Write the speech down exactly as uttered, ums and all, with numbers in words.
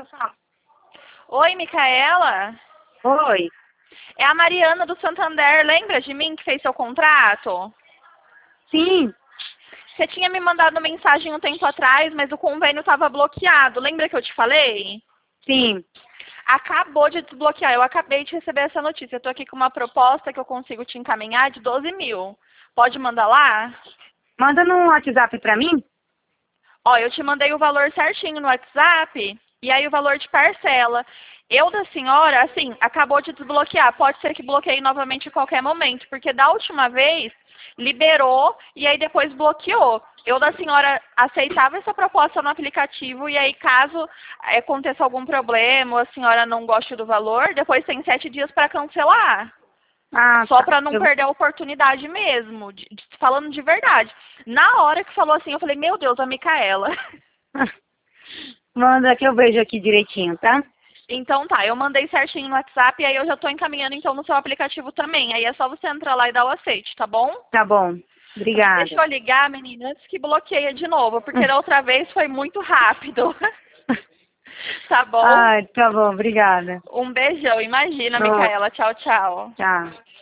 eu falo. Oi, Micaela? Oi. É a Mariana do Santander, lembra de mim que fez seu contrato? Sim. Você tinha me mandado mensagem um tempo atrás, mas o convênio estava bloqueado. Lembra que eu te falei? Sim. Acabou de desbloquear. Eu acabei de receber essa notícia. Eu tô aqui com uma proposta que eu consigo te encaminhar de doze mil. Pode mandar lá? Manda no WhatsApp pra mim? Ó, eu te mandei o valor certinho no WhatsApp e aí o valor de parcela. Eu da senhora, assim, acabou de desbloquear. Pode ser que bloqueie novamente a qualquer momento, porque da última vez liberou e aí depois bloqueou. Eu da senhora aceitava essa proposta no aplicativo e aí caso eh, aconteça algum problema ou a senhora não goste do valor, depois tem sete dias para cancelar. Ah, Só tá. para não Eu... perder a oportunidade mesmo, de- de- falando de verdade. Na hora que falou assim, eu falei, meu Deus, a Micaela. Manda que eu vejo aqui direitinho, tá? Então tá, eu mandei certinho no WhatsApp e aí eu já tô encaminhando então no seu aplicativo também. Aí é só você entrar lá e dar o aceite, tá bom? Tá bom. Deixa Obrigada. eu ligar, menina, antes que bloqueia de novo, porque da outra vez foi muito rápido. Tá bom? Ai, tá bom. Obrigada. Um beijão, imagina, Pronto. Micaela. Tchau, tchau. Tchau.